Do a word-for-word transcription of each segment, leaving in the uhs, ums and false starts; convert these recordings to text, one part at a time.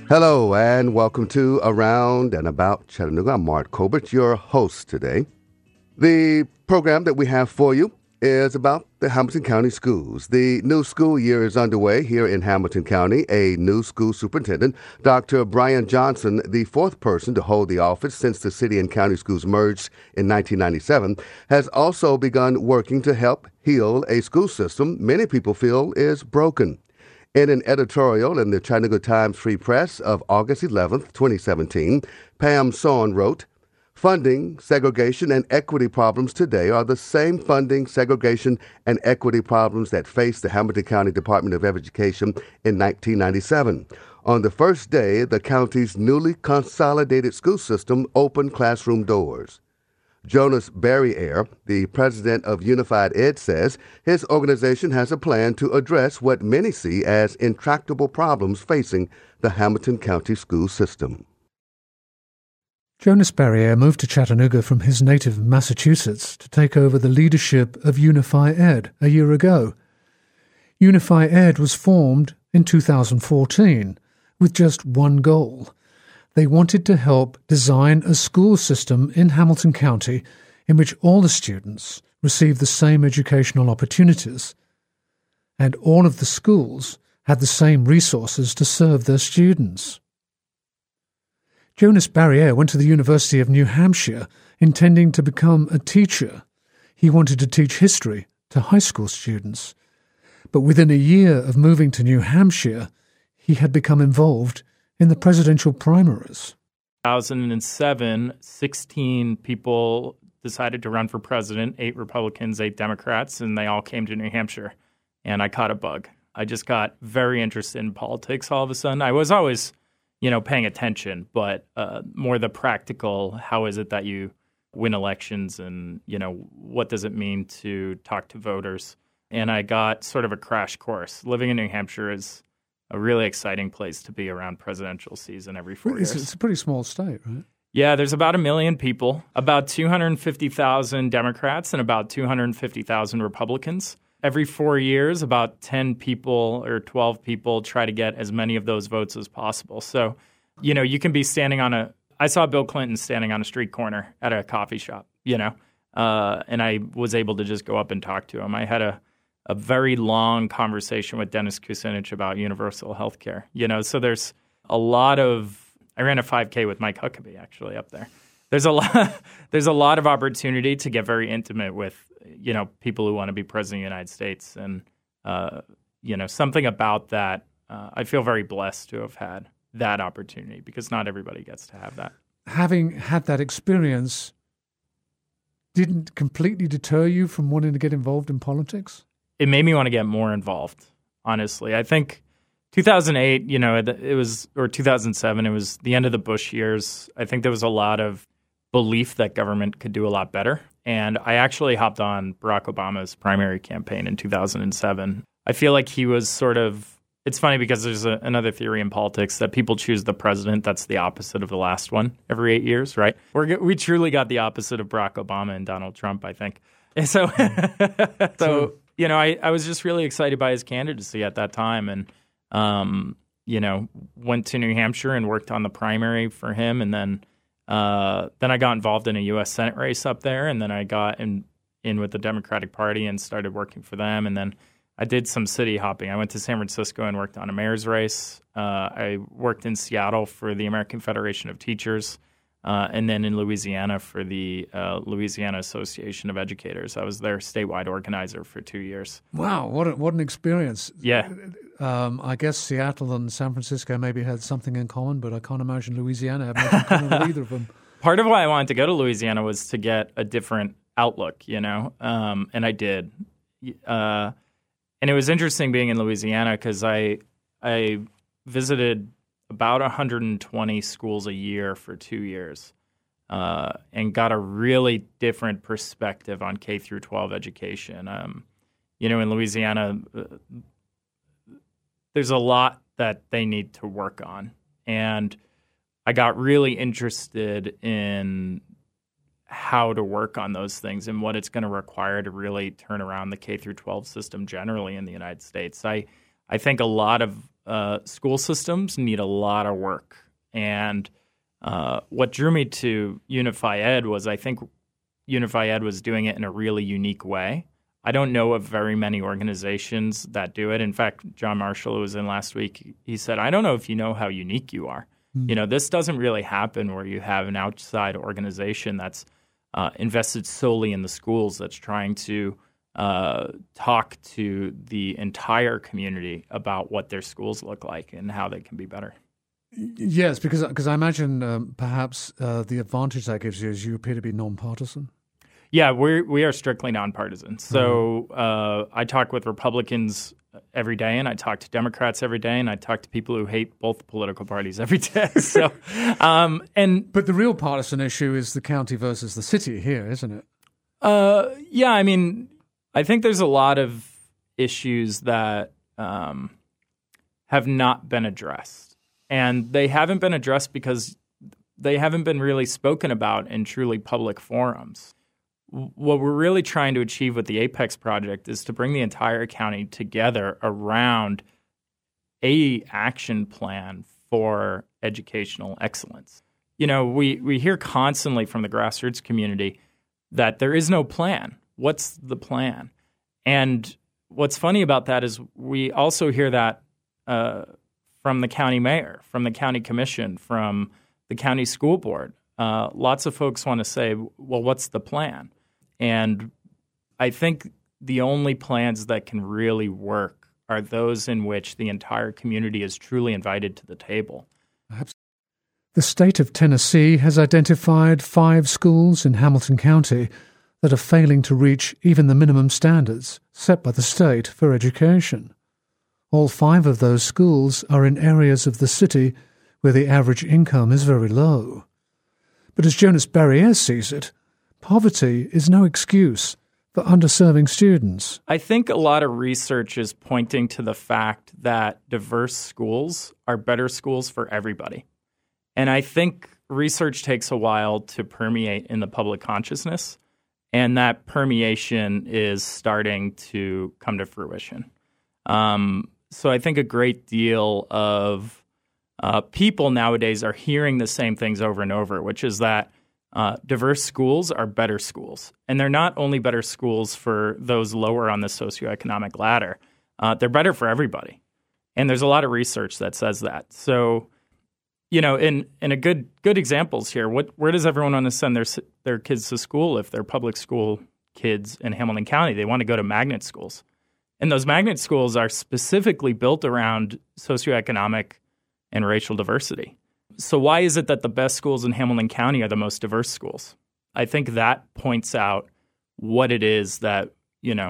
Hello and welcome to Around and About Chattanooga. I'm Mark Colbert, your host today. The program that we have for you is about the Hamilton County Schools. The new school year is underway here in Hamilton County. A new school superintendent, Doctor Brian Johnson, the fourth person to hold the office since the city and county schools merged in nineteen ninety-seven, has also begun working to help heal a school system many people feel is broken. In an editorial in the Chattanooga Times Free Press of August eleventh, twenty seventeen, Pam Sohn wrote, "Funding, segregation, and equity problems today are the same funding, segregation, and equity problems that faced the Hamilton County Department of Education in nineteen ninety-seven. On the first day, the county's newly consolidated school system opened classroom doors." Jonas Barriere, the president of Unified Ed, says his organization has a plan to address what many see as intractable problems facing the Hamilton County school system. Jonas Barriere moved to Chattanooga from his native Massachusetts to take over the leadership of Unify Ed a year ago. Unify Ed was formed in two thousand fourteen with just one goal. They wanted to help design a school system in Hamilton County in which all the students receive the same educational opportunities, and all of the schools had the same resources to serve their students. Jonas Barriere went to the University of New Hampshire intending to become a teacher. He wanted to teach history to high school students. But within a year of moving to New Hampshire, he had become involved in the presidential primaries. two thousand seven, sixteen people decided to run for president, eight Republicans, eight Democrats, and they all came to New Hampshire. And I caught a bug. I just got very interested in politics all of a sudden. I was always, you know, paying attention, but uh, more the practical, how is it that you win elections and, you know, what does it mean to talk to voters? And I got sort of a crash course. Living in New Hampshire is a really exciting place to be around presidential season every four it's, years. It's a pretty small state, right? Yeah, there's about a million people, about two hundred fifty thousand Democrats and about two hundred fifty thousand Republicans. Every four years, about ten people or twelve people try to get as many of those votes as possible. So, you know, you can be standing on a – I saw Bill Clinton standing on a street corner at a coffee shop, you know, uh, and I was able to just go up and talk to him. I had a – a very long conversation with Dennis Kucinich about universal health care. You know, so there's a lot of – I ran a five K with Mike Huckabee actually up there. There's a lot there's a lot of opportunity to get very intimate with, you know, people who want to be president of the United States. And, uh, you know, something about that, uh, I feel very blessed to have had that opportunity because not everybody gets to have that. Having had that experience didn't completely deter you from wanting to get involved in politics? It made me want to get more involved, honestly. I think two thousand eight, you know, it was, or two thousand seven, it was the end of the Bush years. I think there was a lot of belief that government could do a lot better. And I actually hopped on Barack Obama's primary campaign in two thousand seven. I feel like he was sort of, it's funny because there's a, another theory in politics that people choose the president that's the opposite of the last one every eight years, right? We're, we truly got the opposite of Barack Obama and Donald Trump, I think. And so, so you know, I, I was just really excited by his candidacy at that time and, um, you know, went to New Hampshire and worked on the primary for him. And then uh, then I got involved in a U S Senate race up there. And then I got in, in with the Democratic Party and started working for them. And then I did some city hopping. I went to San Francisco and worked on a mayor's race. Uh, I worked in Seattle for the American Federation of Teachers. Uh, and then in Louisiana for the uh, Louisiana Association of Educators. I was their statewide organizer for two years. Wow, what a, what an experience. Yeah. Um, I guess Seattle and San Francisco maybe had something in common, but I can't imagine Louisiana having much in common with either of them. Part of why I wanted to go to Louisiana was to get a different outlook, you know, um, and I did. Uh, and it was interesting being in Louisiana because I I visited about one hundred twenty schools a year for two years uh, and got a really different perspective on K through twelve education. Um, you know, in Louisiana, uh, there's a lot that they need to work on. And I got really interested in how to work on those things and what it's going to require to really turn around the K through twelve system generally in the United States. I, I think a lot of uh, school systems need a lot of work. And uh, what drew me to Unify Ed was I think Unify Ed was doing it in a really unique way. I don't know of very many organizations that do it. In fact, John Marshall, who was in last week, he said, I don't know if you know how unique you are. Mm. You know, this doesn't really happen where you have an outside organization that's uh, invested solely in the schools, that's trying to uh, talk to the entire community about what their schools look like and how they can be better. Yes, because because I imagine um, perhaps uh, the advantage that gives you is you appear to be nonpartisan. Yeah, we we are strictly nonpartisan. So uh, I talk with Republicans every day, and I talk to Democrats every day, and I talk to people who hate both political parties every day. So, um, and but the real partisan issue is the county versus the city here, isn't it? Uh, yeah, I mean, I think there's a lot of issues that um, have not been addressed, and they haven't been addressed because they haven't been really spoken about in truly public forums. What we're really trying to achieve with the Apex project is to bring the entire county together around a action plan for educational excellence. You know, we, we hear constantly from the grassroots community that there is no plan. What's the plan? And what's funny about that is we also hear that uh, from the county mayor, from the county commission, from the county school board. Uh, lots of folks want to say, well, what's the plan? And I think the only plans that can really work are those in which the entire community is truly invited to the table. The state of Tennessee has identified five schools in Hamilton County that are failing to reach even the minimum standards set by the state for education. All five of those schools are in areas of the city where the average income is very low. But as Jonas Barriere sees it, poverty is no excuse for underserving students. I think a lot of research is pointing to the fact that diverse schools are better schools for everybody. And I think research takes a while to permeate in the public consciousness, and that permeation is starting to come to fruition. Um, so I think a great deal of uh, people nowadays are hearing the same things over and over, which is that Uh, diverse schools are better schools. And they're not only better schools for those lower on the socioeconomic ladder. Uh, they're better for everybody. And there's a lot of research that says that. So, you know, in, in a good good examples here, what where does everyone want to send their their kids to school if they're public school kids in Hamilton County? They want to go to magnet schools. And those magnet schools are specifically built around socioeconomic and racial diversity. So why is it that the best schools in Hamilton County are the most diverse schools? I think that points out what it is that, you know,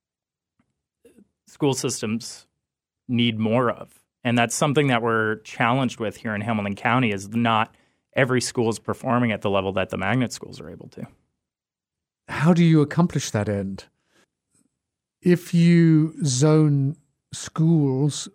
school systems need more of. And that's something that we're challenged with here in Hamilton County is not every school is performing at the level that the magnet schools are able to. How do you accomplish that end? If you zone schools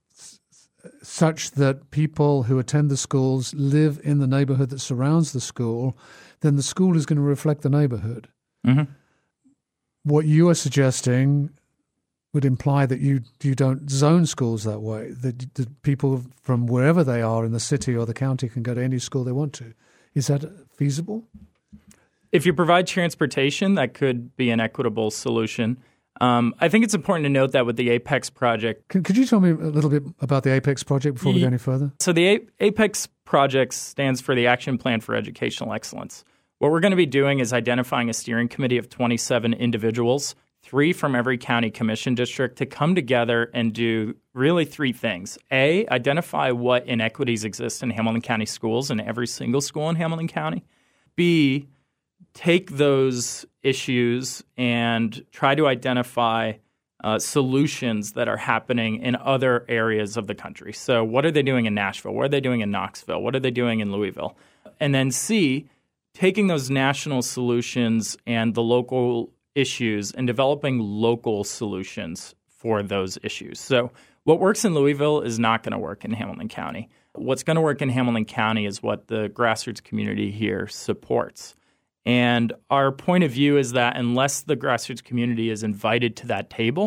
such that people who attend the schools live in the neighborhood that surrounds the school, then the school is going to reflect the neighborhood. Mm-hmm. What you are suggesting would imply that you you don't zone schools that way, that, that people from wherever they are in the city or the county can go to any school they want to. Is that feasible? If you provide transportation, that could be an equitable solution. Um, I think it's important to note that with the Apex project... Could, could you tell me a little bit about the Apex project before we go any further? So the A- Apex project stands for the Action Plan for Educational Excellence. What we're going to be doing is identifying a steering committee of twenty-seven individuals, three from every county commission district, to come together and do really three things. A, identify what inequities exist in Hamilton County schools and every single school in Hamilton County. B, take those issues and try to identify uh, solutions that are happening in other areas of the country. So what are they doing in Nashville? What are they doing in Knoxville? What are they doing in Louisville? And then C, taking those national solutions and the local issues and developing local solutions for those issues. So what works in Louisville is not going to work in Hamilton County. What's going to work in Hamilton County is what the grassroots community here supports. And our point of view is that unless the grassroots community is invited to that table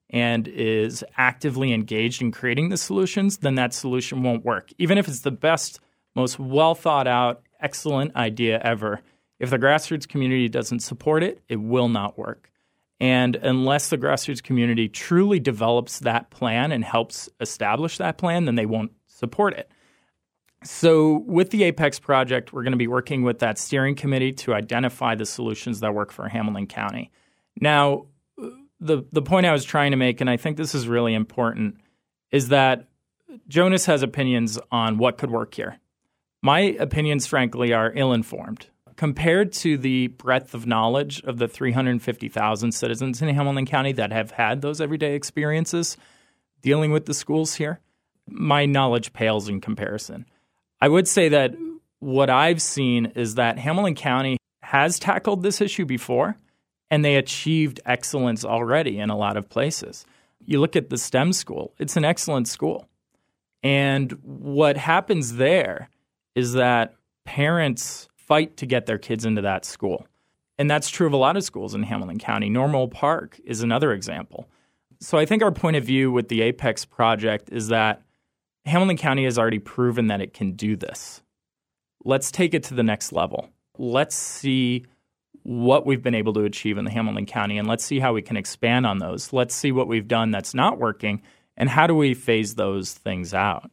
and is actively engaged in creating the solutions, then that solution won't work. Even if it's the best, most well thought out, excellent idea ever, if the grassroots community doesn't support it, it will not work. And unless the grassroots community truly develops that plan and helps establish that plan, then they won't support it. So with the Apex project, we're going to be working with that steering committee to identify the solutions that work for Hamilton County. Now, the the point I was trying to make, and I think this is really important, is that Jonas has opinions on what could work here. My opinions, frankly, are ill-informed. Compared to the breadth of knowledge of the three hundred fifty thousand citizens in Hamilton County that have had those everyday experiences dealing with the schools here, my knowledge pales in comparison. I would say that what I've seen is that Hamilton County has tackled this issue before, and they achieved excellence already in a lot of places. You look at the STEM school, it's an excellent school. And what happens there is that parents fight to get their kids into that school. And that's true of a lot of schools in Hamilton County. Normal Park is another example. So I think our point of view with the Apex project is that Hamilton County has already proven that it can do this. Let's take it to the next level. Let's see what we've been able to achieve in the Hamilton County, and let's see how we can expand on those. Let's see what we've done that's not working, and how do we phase those things out.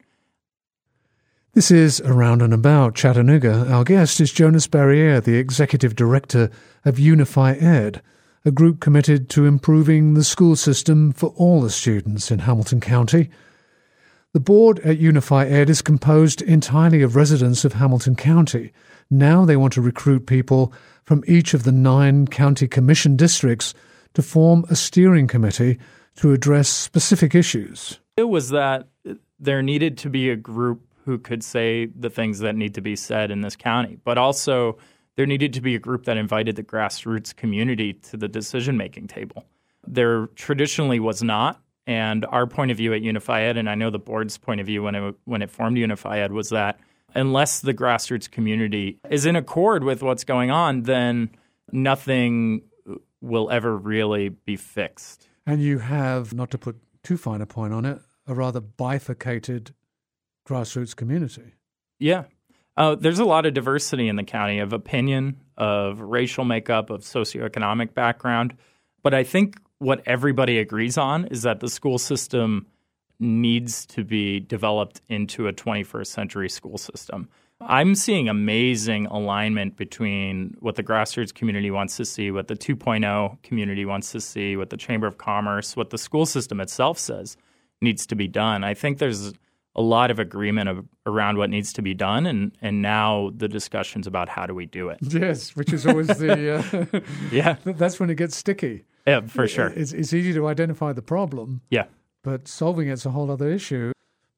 This is Around and About Chattanooga. Our guest is Jonas Barriere, the Executive Director of Unify Ed, a group committed to improving the school system for all the students in Hamilton County. The board at Unify Ed is composed entirely of residents of Hamilton County. Now they want to recruit people from each of the nine county commission districts to form a steering committee to address specific issues. It was that there needed to be a group who could say the things that need to be said in this county, but also there needed to be a group that invited the grassroots community to the decision-making table. There traditionally was not. And our point of view at Unify Ed, and I know the board's point of view when it, when it formed Unify Ed, was that unless the grassroots community is in accord with what's going on, then nothing will ever really be fixed. And you have, not to put too fine a point on it, a rather bifurcated grassroots community. Yeah. Uh, there's a lot of diversity in the county of opinion, of racial makeup, of socioeconomic background. But I think what everybody agrees on is that the school system needs to be developed into a twenty-first century school system. I'm seeing amazing alignment between what the grassroots community wants to see, what the two point oh community wants to see, what the Chamber of Commerce, what the school system itself says needs to be done. I think there's a lot of agreement of, around what needs to be done, and, and now the discussions about how do we do it. Yes, which is always the uh, yeah. That's when it gets sticky. Yeah, for sure. It's, it's easy to identify the problem. Yeah. But solving it's a whole other issue.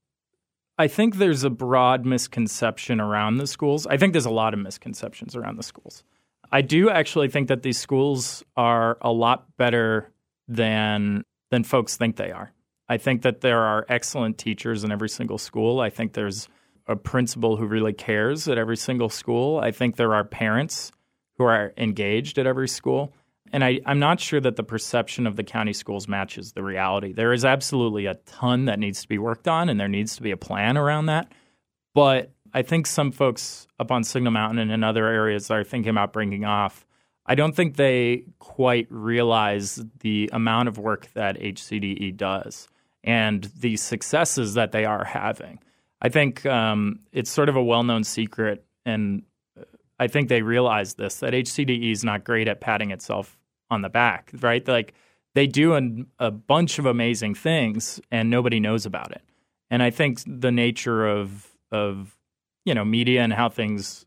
I think there's a broad misconception around the schools. I think there's a lot of misconceptions around the schools. I do actually think that these schools are a lot better than than folks think they are. I think that there are excellent teachers in every single school. I think there's a principal who really cares at every single school. I think there are parents who are engaged at every school. And I, I'm not sure that the perception of the county schools matches the reality. There is absolutely a ton that needs to be worked on, and there needs to be a plan around that. But I think some folks up on Signal Mountain and in other areas that are thinking about bringing off, I don't think they quite realize the amount of work that H C D E does and the successes that they are having. I think um, it's sort of a well-known secret, and I think they realize this, that H C D E is not great at patting itself on the back, right? Like they do an, a bunch of amazing things and nobody knows about it. And I think the nature of, of you know, media and how things,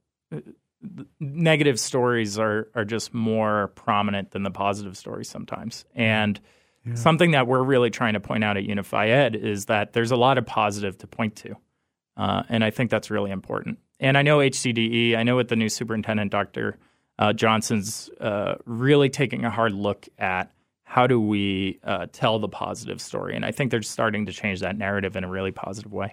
negative stories are, are just more prominent than the positive stories sometimes. And yeah. Something that we're really trying to point out at Unify Ed is that there's a lot of positive to point to. Uh, and I think that's really important. And I know H C D E, I know with the new superintendent, Doctor Uh, Johnson's uh, really taking a hard look at how do we uh, tell the positive story. And I think they're starting to change that narrative in a really positive way.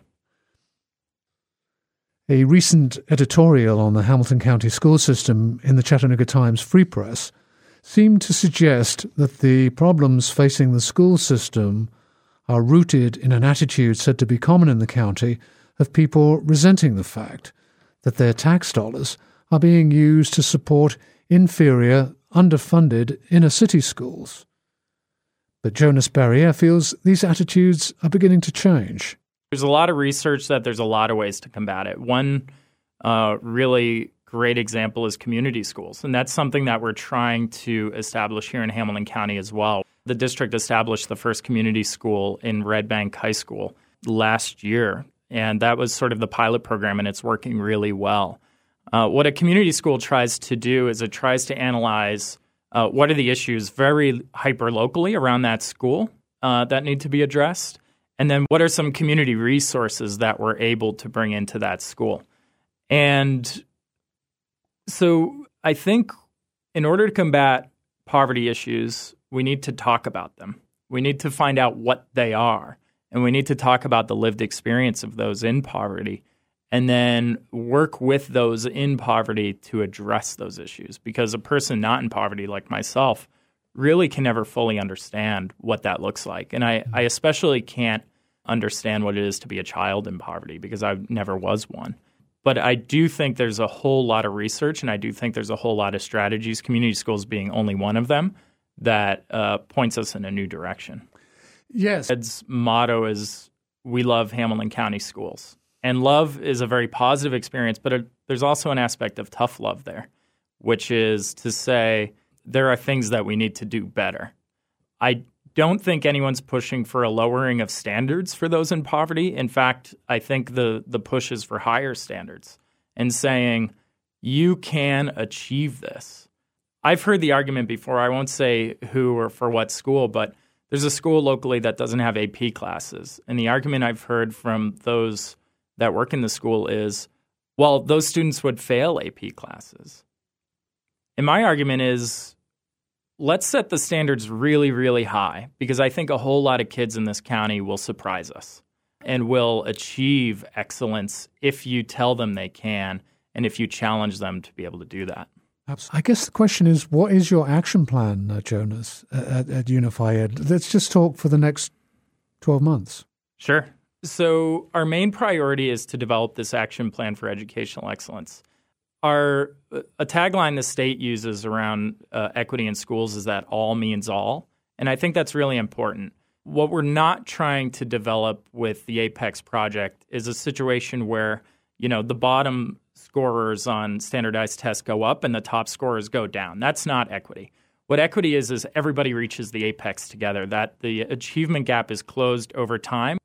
A recent editorial on the Hamilton County school system in the Chattanooga Times Free Press seem to suggest that the problems facing the school system are rooted in an attitude said to be common in the county of people resenting the fact that their tax dollars are being used to support inferior, underfunded inner-city schools. But Jonas Barriere feels these attitudes are beginning to change. There's a lot of research that there's a lot of ways to combat it. One uh, really great example is community schools, and that's something that we're trying to establish here in Hamilton County as well. The district established the first community school in Red Bank High School last year, and that was sort of the pilot program, and it's working really well. Uh, what a community school tries to do is it tries to analyze uh, what are the issues very hyper-locally around that school uh, that need to be addressed, and then what are some community resources that we're able to bring into that school. And so I think in order to combat poverty issues, we need to talk about them. We need to find out what they are, and we need to talk about the lived experience of those in poverty, and then work with those in poverty to address those issues. Because a person not in poverty, like myself, really can never fully understand what that looks like. And I, I especially can't understand what it is to be a child in poverty because I never was one. But I do think there's a whole lot of research, and I do think there's a whole lot of strategies, community schools being only one of them, that uh, points us in a new direction. Yes. Ed's motto is, we love Hamilton County schools. And love is a very positive experience, but it, there's also an aspect of tough love there, which is to say there are things that we need to do better. I don't think anyone's pushing for a lowering of standards for those in poverty. In fact, I think the, the push is for higher standards and saying you can achieve this. I've heard the argument before. I won't say who or for what school, but there's a school locally that doesn't have A P classes. And the argument I've heard from those that work in the school is, well, those students would fail A P classes. And my argument is, let's set the standards really, really high, because I think a whole lot of kids in this county will surprise us and will achieve excellence if you tell them they can and if you challenge them to be able to do that. I guess the question is, what is your action plan, uh, Jonas, at, at Unify Ed? Let's just talk for the next twelve months. Sure. So our main priority is to develop this action plan for educational excellence. Our a tagline the state uses around uh, equity in schools is that all means all, and I think that's really important. What we're not trying to develop with the Apex project is a situation where, you know, the bottom scorers on standardized tests go up and the top scorers go down. That's not equity. What equity is is everybody reaches the apex together, that the achievement gap is closed over time.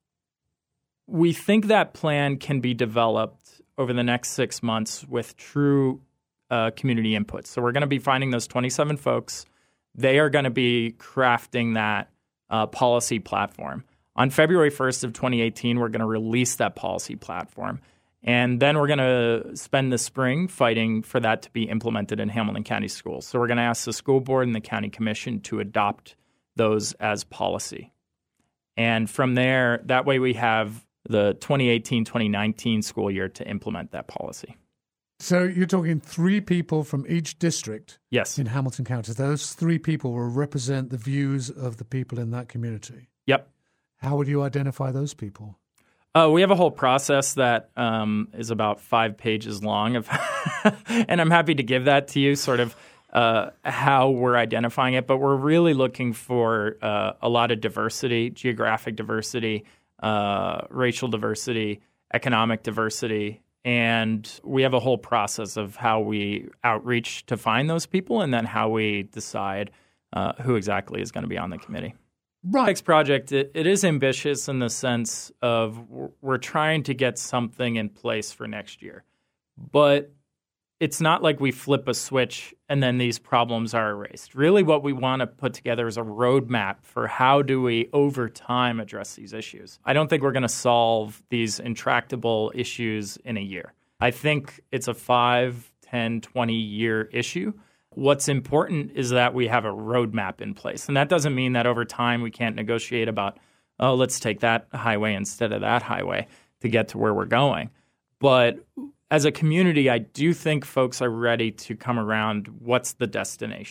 We think that plan can be developed over the next six months with true uh, community input. So we're going to be finding those twenty-seven folks. They are going to be crafting that uh, policy platform. On February first of twenty eighteen, we're going to release that policy platform. And then we're going to spend the spring fighting for that to be implemented in Hamilton County schools. So we're going to ask the school board and the county commission to adopt those as policy. And from there, that way we have the twenty eighteen twenty nineteen school year to implement that policy. So you're talking three people from each district yes. in Hamilton County. Those three people will represent the views of the people in that community. Yep. How would you identify those people? Uh, we have a whole process that um, is about five pages long, of and I'm happy to give that to you, sort of uh, how we're identifying it. But we're really looking for uh, a lot of diversity, geographic diversity, uh, racial diversity, economic diversity. And we have a whole process of how we outreach to find those people and then how we decide uh, who exactly is going to be on the committee. Right. Next project, it, it is ambitious in the sense of we're trying to get something in place for next year. But it's not like we flip a switch and then these problems are erased. Really what we want to put together is a roadmap for how do we, over time, address these issues. I don't think we're going to solve these intractable issues in a year. I think it's a five, ten, twenty-year issue. What's important is that we have a roadmap in place. And that doesn't mean that over time we can't negotiate about, oh, let's take that highway instead of that highway to get to where we're going. But as a community, I do think folks are ready to come around what's the destination.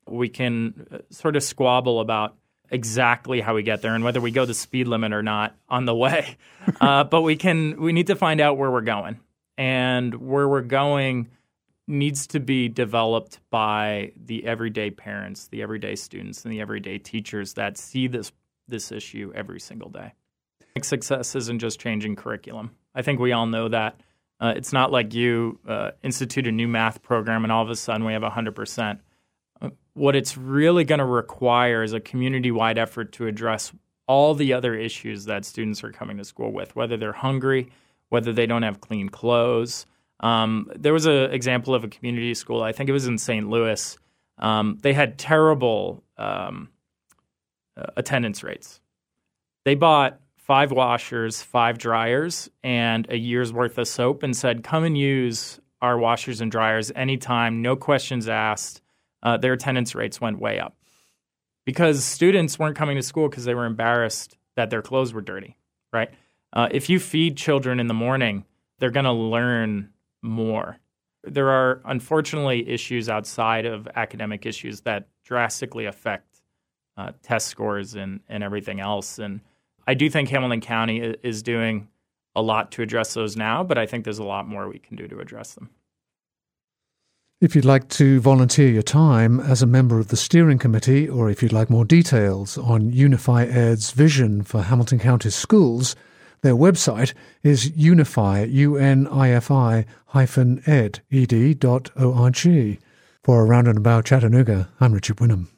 We can sort of squabble about exactly how we get there and whether we go the speed limit or not on the way. uh, but we can we need to find out where we're going. And where we're going needs to be developed by the everyday parents, the everyday students, and the everyday teachers that see this this issue every single day. Success isn't just changing curriculum. I think we all know that. Uh, it's not like you uh, institute a new math program and all of a sudden we have one hundred percent. Uh, what it's really going to require is a community-wide effort to address all the other issues that students are coming to school with, whether they're hungry, whether they don't have clean clothes. Um, there was an example of a community school, I think it was in Saint Louis. Um, they had terrible um, uh, attendance rates. They bought five washers, five dryers, and a year's worth of soap and said, come and use our washers and dryers anytime, no questions asked. Uh, their attendance rates went way up because students weren't coming to school because they were embarrassed that their clothes were dirty, right? Uh, if you feed children in the morning, they're going to learn more. There are, unfortunately, issues outside of academic issues that drastically affect uh, test scores and, and everything else. And I do think Hamilton County is doing a lot to address those now, but I think there's a lot more we can do to address them. If you'd like to volunteer your time as a member of the steering committee, or if you'd like more details on Unify Ed's vision for Hamilton County schools, their website is unify, U N I F I hyphen ed, ed dot org. For Around and About Chattanooga, I'm Richard Wynnum.